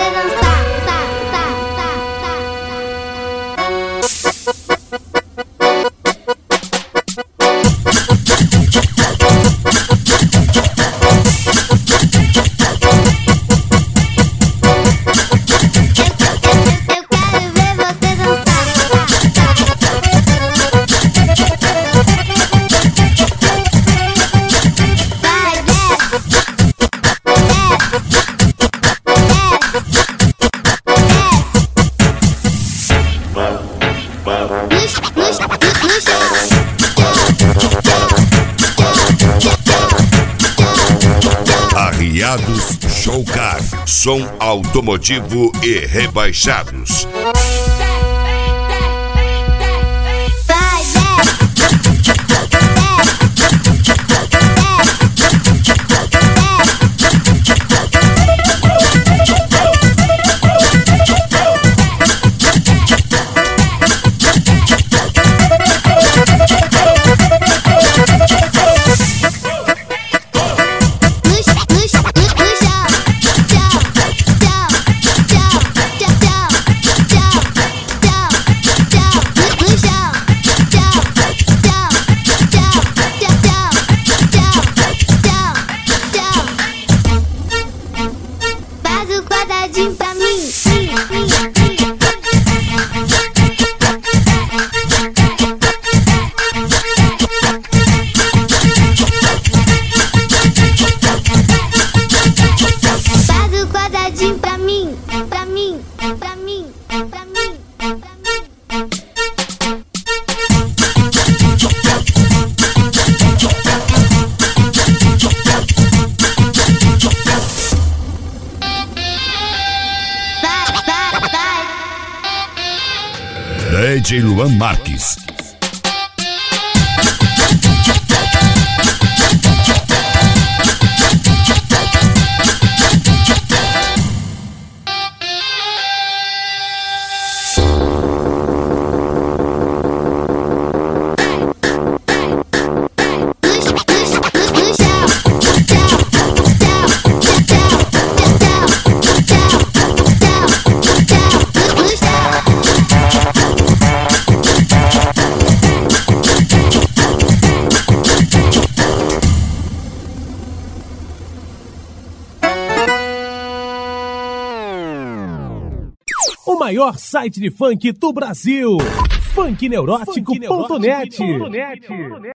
dançar. Arriados Showcar, som automotivo e rebaixados. Faz o quadradinho pra mim. Faz o quadradinho pra mim, pra mim, pra mim, pra mim, pra mim. DJ Luan Marques. O maior site de funk do Brasil, funkneurótico.net.